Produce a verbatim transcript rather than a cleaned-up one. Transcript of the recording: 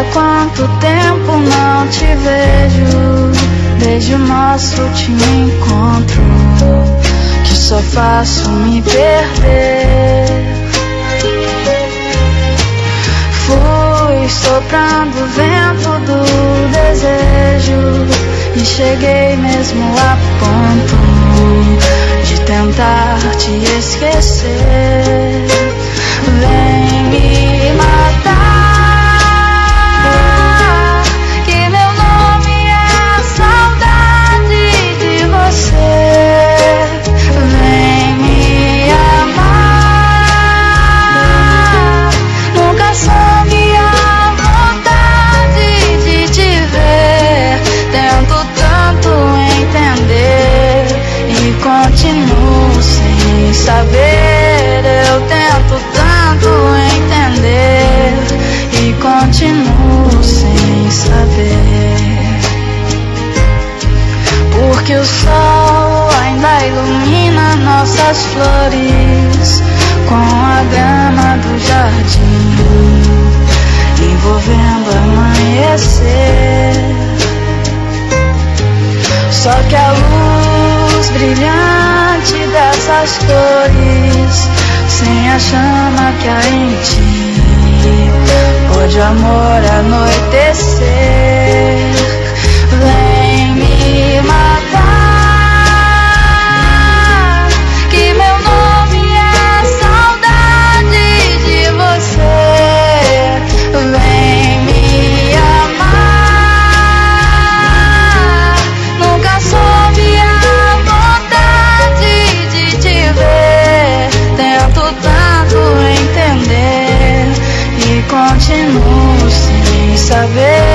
quanto tempo não te vejo, desde o nosso último encontro, que só faço me perder. Fui soprando o vento do desejo e cheguei mesmo a ponto de tentar te esquecer. Vem me matar, que meu nome é saudade de você. Vem me amar, nunca soube a vontade de te ver. Tento tanto entender e continuo sem saber. Eu tento tanto entender e continuo sem saber. Porque o sol ainda ilumina nossas flores com a grama do jardim, envolvendo amanhecer. Só que a luz brilhante dessas cores, sem a chama que há em ti, pode o amor anoitecer. Vem me matar, que meu nome é saudade de você. Vem me amar, nunca soube a vontade de te ver. Tento tanto entender e continuo sem saber.